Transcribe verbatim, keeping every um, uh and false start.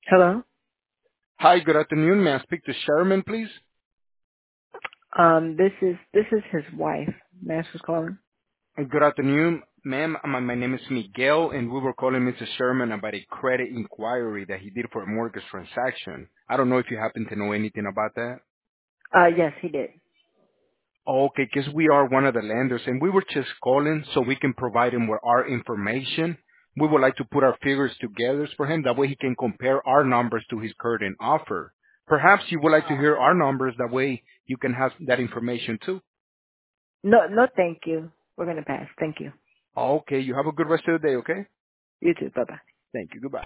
Hello. Hi, good afternoon. May I speak to Sherman, please? Um, this is this is his wife. Master's calling. Good afternoon, ma'am. My, my name is Miguel, and we were calling Mister Sherman about a credit inquiry that he did for a mortgage transaction. I don't know if you happen to know anything about that. Uh, yes, he did. Okay, because we are one of the lenders, and we were just calling so we can provide him with our information. We would like to put our figures together for him. That way he can compare our numbers to his current offer. Perhaps you would like to hear our numbers. That way you can have that information too. No, no, thank you. We're gonna pass. Thank you. Okay, you have a good rest of the day, okay? You too. Bye bye. Thank you. Goodbye.